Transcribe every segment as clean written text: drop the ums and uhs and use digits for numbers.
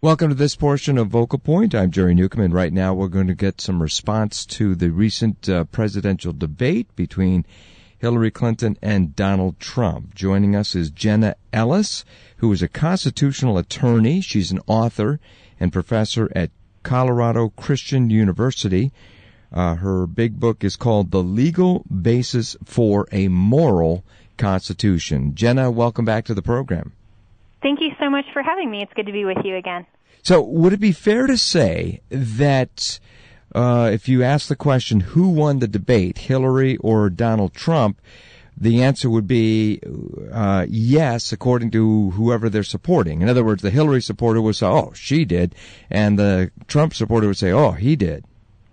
Welcome to this portion of Vocal Point. I'm Jerry Newcomb, and right now we're going to get some response to the recent presidential debate between Hillary Clinton and Donald Trump. Joining us is Jenna Ellis, who is a constitutional attorney. She's an author and professor at Colorado Christian University. Her big book is called The Legal Basis for a Moral Constitution. Jenna, welcome back to the program. Thank you so much for having me. It's good to be with you again. So would it be fair to say that if you ask the question, who won the debate, Hillary or Donald Trump, the answer would be yes, according to whoever they're supporting. In other words, the Hillary supporter would say, oh, she did, and the Trump supporter would say, oh, he did.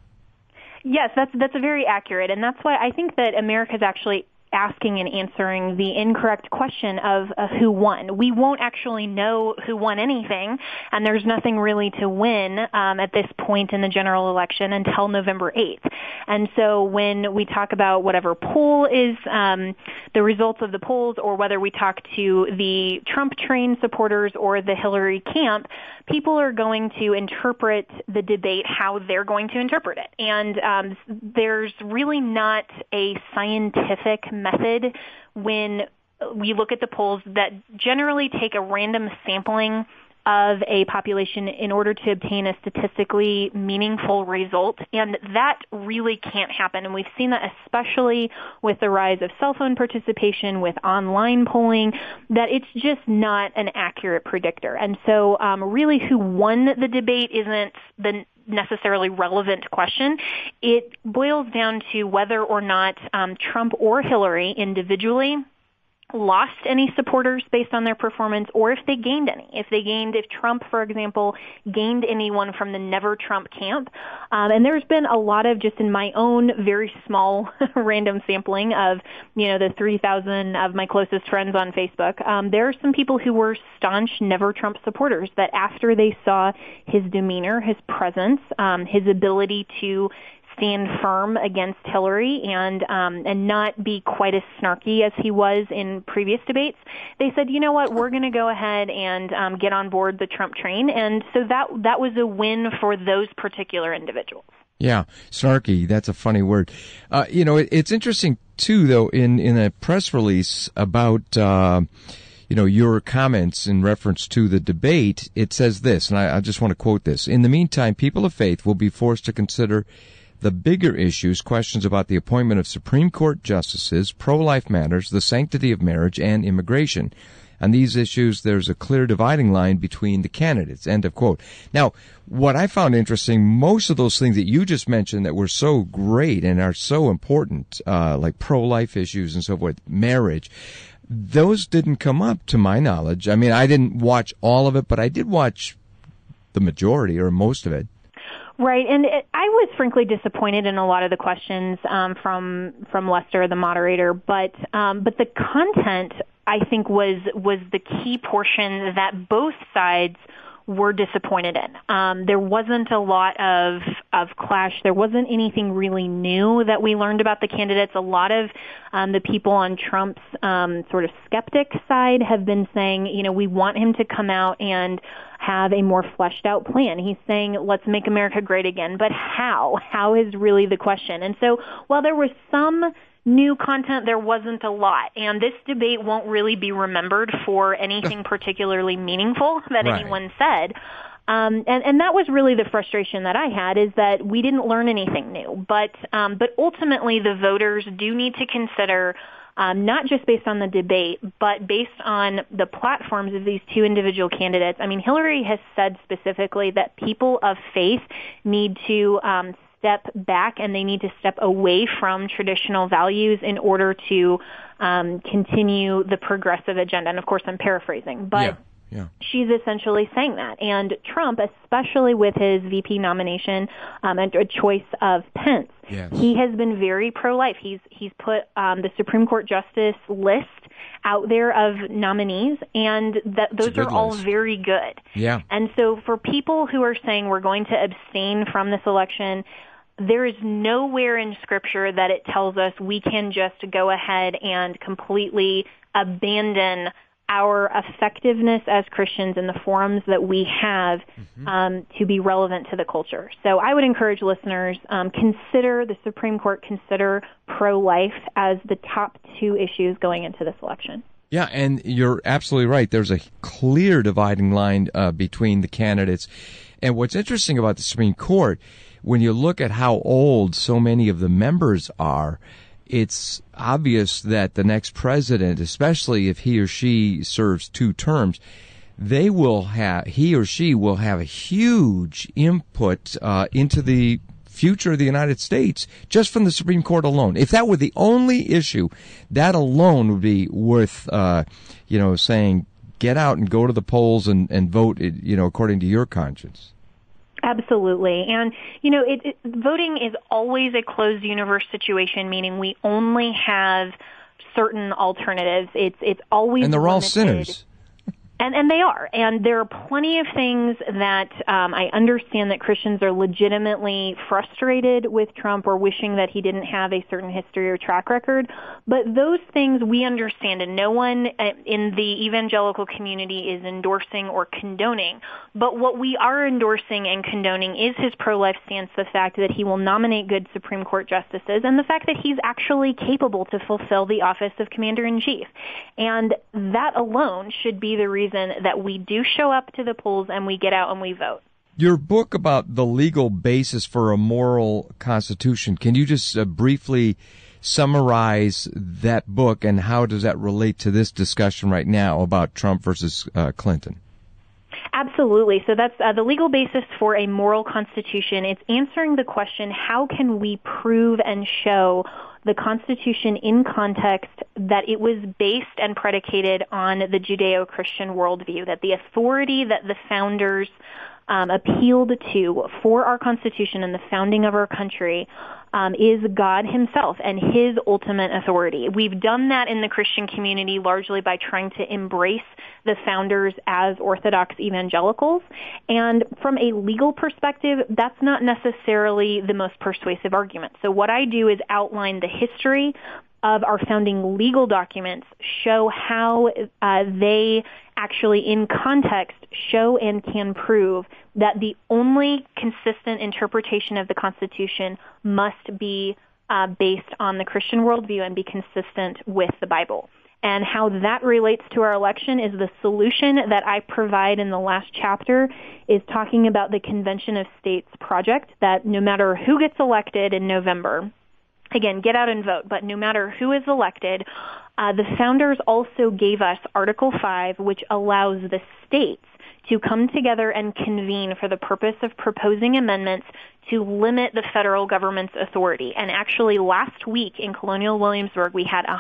Yes, that's very accurate, and that's why I think that America's actually asking and answering the incorrect question of who won. We won't actually know who won anything, and there's nothing really to win at this point in the general election until November 8th. And so when we talk about whatever poll is the results of the polls, or whether we talk to the Trump train supporters or the Hillary camp, people are going to interpret the debate how they're going to interpret it. And there's really not a scientific method when we look at the polls that generally take a random sampling of a population in order to obtain a statistically meaningful result, and that really can't happen. And we've seen that especially with the rise of cell phone participation, with online polling, that it's just not an accurate predictor. And so really who won the debate isn't the necessarily relevant question. It boils down to whether or not Trump or Hillary individually lost any supporters based on their performance, or if they gained any. If Trump, for example, gained anyone from the Never Trump camp. And there's been a lot of, just in my own very small random sampling of, the 3,000 of my closest friends on Facebook, there are some people who were staunch Never Trump supporters that after they saw his demeanor, his presence, his ability to stand firm against Hillary and not be quite as snarky as he was in previous debates, they said, you know what, we're going to go ahead and get on board the Trump train. And so that was a win for those particular individuals. Yeah, snarky, that's a funny word. It's interesting, too, though, in a press release about your comments in reference to the debate, it says this, and I just want to quote this. In the meantime, people of faith will be forced to consider the bigger issues, questions about the appointment of Supreme Court justices, pro-life matters, the sanctity of marriage, and immigration. On these issues, there's a clear dividing line between the candidates, end of quote. Now, what I found interesting, most of those things that you just mentioned that were so great and are so important, like pro-life issues and so forth, marriage, those didn't come up to my knowledge. I mean, I didn't watch all of it, but I did watch the majority or most of it. Right, and I was frankly disappointed in a lot of the questions from Lester, the moderator, but the content, I think, was the key portion that both sides were disappointed in. There wasn't a lot of clash. There wasn't anything really new that we learned about the candidates. A lot of the people on Trump's sort of skeptic side have been saying, we want him to come out and have a more fleshed out plan. He's saying, let's make America great again. But how? How is really the question. And so while there was some new content, there wasn't a lot. And this debate won't really be remembered for anything particularly meaningful that anyone said. And that was really the frustration that I had, is that we didn't learn anything new. But ultimately, the voters do need to consider, not just based on the debate, but based on the platforms of these two individual candidates. I mean, Hillary has said specifically that people of faith need to step back and they need to step away from traditional values in order to continue the progressive agenda. And of course, I'm paraphrasing, but she's essentially saying that. And Trump, especially with his VP nomination and a choice of Pence, he has been very pro-life. He's put the Supreme Court justice list out there of nominees, and those are all very good. Yeah. And so for people who are saying we're going to abstain from this election, there is nowhere in Scripture that it tells us we can just go ahead and completely abandon our effectiveness as Christians in the forums that we have to be relevant to the culture. So I would encourage listeners, consider the Supreme Court, consider pro-life as the top two issues going into this election. Yeah, and you're absolutely right. There's a clear dividing line between the candidates. And what's interesting about the Supreme Court, when you look at how old so many of the members are, it's obvious that the next president, especially if he or she serves 2 terms, he or she will have a huge input into the future of the United States just from the Supreme Court alone. If that were the only issue, that alone would be worth, saying, get out and go to the polls and vote, according to your conscience. Absolutely. And, voting is always a closed universe situation, meaning we only have certain alternatives. It's always And they're all limited. sinners. And they are. And there are plenty of things that I understand that Christians are legitimately frustrated with Trump or wishing that he didn't have a certain history or track record. But those things we understand, and no one in the evangelical community is endorsing or condoning. But what we are endorsing and condoning is his pro-life stance, the fact that he will nominate good Supreme Court justices, and the fact that he's actually capable to fulfill the office of Commander-in-Chief. And that alone should be the reason that we do show up to the polls and we get out and we vote. Your book about the legal basis for a moral constitution, can you just briefly summarize that book and how does that relate to this discussion right now about Trump versus Clinton? Absolutely. So that's the legal basis for a moral constitution. It's answering the question, how can we prove and show the Constitution in context that it was based and predicated on the Judeo-Christian worldview, that the authority that the founders appealed to for our Constitution and the founding of our country is God himself and his ultimate authority. We've done that in the Christian community largely by trying to embrace the founders as Orthodox evangelicals. And from a legal perspective, that's not necessarily the most persuasive argument. So what I do is outline the history of our founding legal documents, show how they actually in context show and can prove that the only consistent interpretation of the Constitution must be based on the Christian worldview and be consistent with the Bible. And how that relates to our election is the solution that I provide in the last chapter is talking about the Convention of States project, that no matter who gets elected in November, again, get out and vote, but no matter who is elected, the founders also gave us Article 5, which allows the states to come together and convene for the purpose of proposing amendments to limit the federal government's authority. And actually last week in Colonial Williamsburg, we had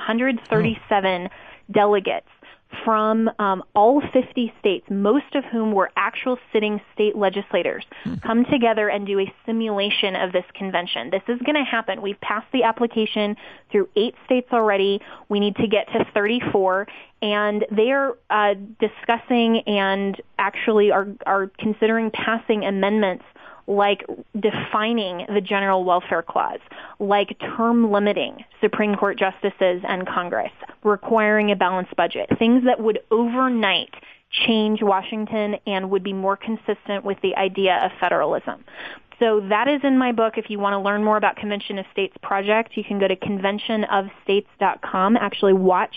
137 delegates from all 50 states, most of whom were actual sitting state legislators, come together and do a simulation of this convention. This is going to happen. We've passed the application through 8 states already. We need to get to 34, and they are discussing and actually are considering passing amendments like defining the general welfare clause, like term limiting Supreme Court justices and Congress, requiring a balanced budget, things that would overnight change Washington and would be more consistent with the idea of federalism. So that is in my book. If you want to learn more about Convention of States Project, you can go to conventionofstates.com, actually watch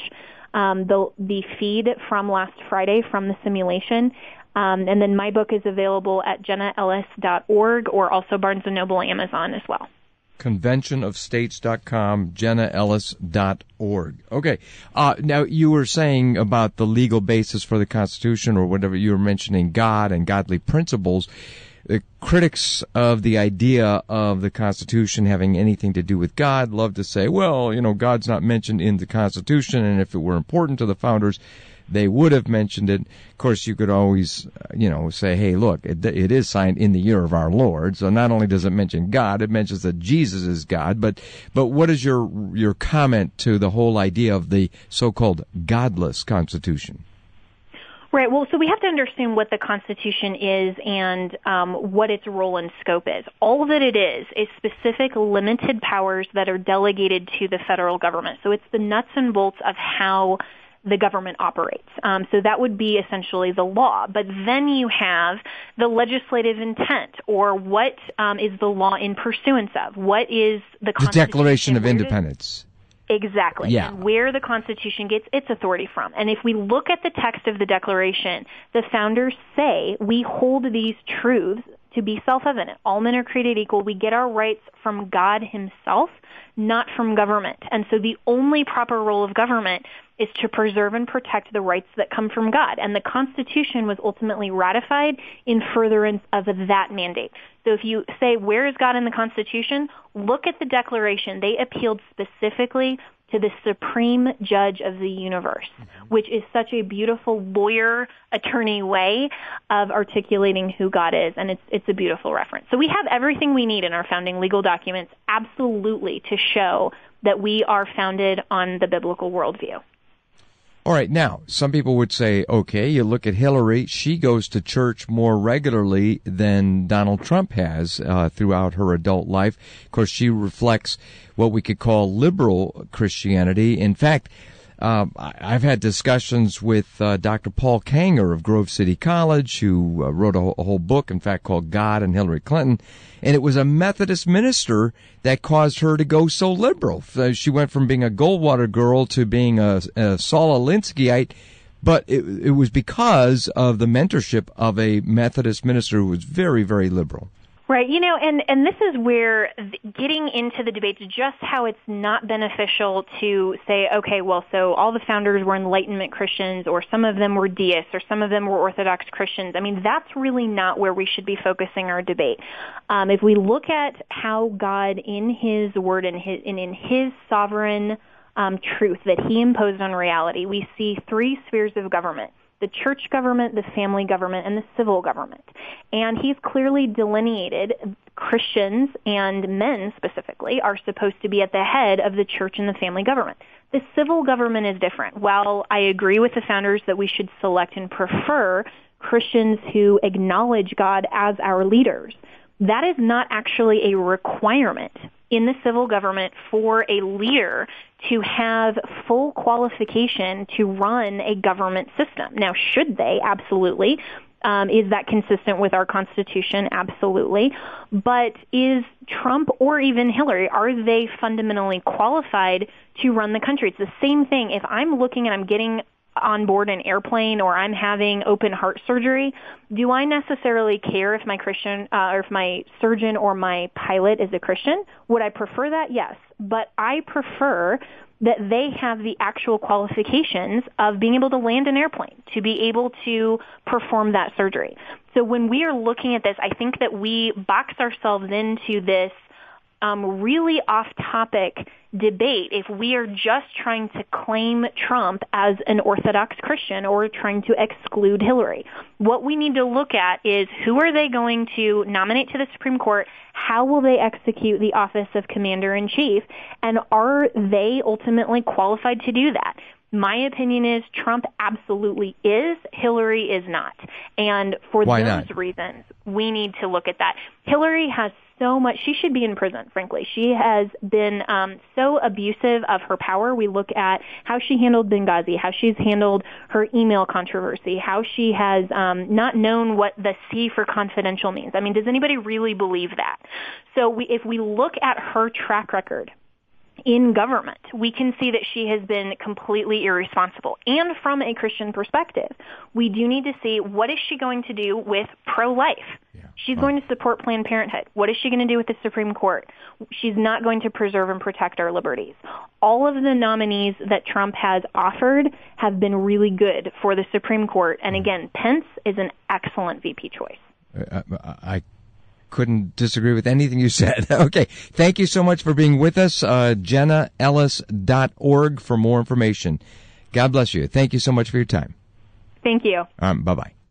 the feed from last Friday from the simulation. And then my book is available at jennaellis.org or also Barnes & Noble, Amazon as well. Conventionofstates.com, jennaellis.org. Okay. Now, you were saying about the legal basis for the Constitution or whatever. You were mentioning God and godly principles. The critics of the idea of the Constitution having anything to do with God love to say, well, God's not mentioned in the Constitution, and if it were important to the founders, they would have mentioned it. Of course, you could always, say, hey, look, it is signed in the year of our Lord. So not only does it mention God, it mentions that Jesus is God. But what is your comment to the whole idea of the so-called godless Constitution? Right. Well, so we have to understand what the Constitution is and what its role and scope is. All that it is specific limited powers that are delegated to the federal government. So it's the nuts and bolts of how the government operates. So that would be essentially the law. But then you have the legislative intent, or what is the law in pursuance of? What is the Constitution? The Declaration of Independence. Exactly. Yeah. And where the Constitution gets its authority from. And if we look at the text of the Declaration, the founders say we hold these truths to be self-evident. All men are created equal. We get our rights from God himself, not from government. And so the only proper role of government is to preserve and protect the rights that come from God. And the Constitution was ultimately ratified in furtherance of that mandate. So if you say, where is God in the Constitution? Look at the Declaration. They appealed specifically to the supreme judge of the universe, which is such a beautiful lawyer, attorney way of articulating who God is, and it's a beautiful reference. So we have everything we need in our founding legal documents, absolutely, to show that we are founded on the biblical worldview. All right, now, some people would say, okay, you look at Hillary, she goes to church more regularly than Donald Trump has throughout her adult life. Of course, she reflects what we could call liberal Christianity. In fact, I've had discussions with Dr. Paul Kanger of Grove City College, who wrote a whole book, in fact, called God and Hillary Clinton. And it was a Methodist minister that caused her to go so liberal. She went from being a Goldwater girl to being a Saul Alinskyite, but it was because of the mentorship of a Methodist minister who was very, very liberal. Right, and this is where getting into the debates, just how it's not beneficial to say, okay, well, so all the founders were Enlightenment Christians, or some of them were deists, or some of them were Orthodox Christians. I mean, that's really not where we should be focusing our debate. If we look at how God, in His Word and in His sovereign truth that He imposed on reality, we see three spheres of government: the church government, the family government, and the civil government. And he's clearly delineated Christians, and men specifically, are supposed to be at the head of the church and the family government. The civil government is different. While I agree with the founders that we should select and prefer Christians who acknowledge God as our leaders, that is not actually a requirement in the civil government for a leader to have full qualification to run a government system. Now, should they? Absolutely. Is that consistent with our Constitution? Absolutely. But is Trump or even Hillary, are they fundamentally qualified to run the country? It's the same thing. If I'm looking and I'm getting on board an airplane, or I'm having open heart surgery, do I necessarily care if my Christian or if my surgeon or my pilot is a Christian? Would I prefer that? Yes. But I prefer that they have the actual qualifications of being able to land an airplane, to be able to perform that surgery. So when we are looking at this, I think that we box ourselves into this really off-topic debate if we are just trying to claim Trump as an Orthodox Christian or trying to exclude Hillary. What we need to look at is, who are they going to nominate to the Supreme Court? How will they execute the office of Commander-in-Chief? And are they ultimately qualified to do that? My opinion is Trump absolutely is. Hillary is not. And for those reasons, we need to look at that. Hillary has so much. She should be in prison, frankly. She has been so abusive of her power. We look at how she handled Benghazi, how she's handled her email controversy, how she has not known what the C for confidential means. I mean, does anybody really believe that? So if we look at her track record in government, we can see that she has been completely irresponsible. And from a Christian perspective, we do need to see, what is she going to do with pro-life? Yeah. She's going to support Planned Parenthood. What is she going to do with the Supreme Court? She's not going to preserve and protect our liberties. All of the nominees that Trump has offered have been really good for the Supreme Court. And again, Pence is an excellent VP choice. I couldn't disagree with anything you said. Okay. Thank you so much for being with us. JennaEllis.org for more information. God bless you. Thank you so much for your time. Thank you. Bye-bye.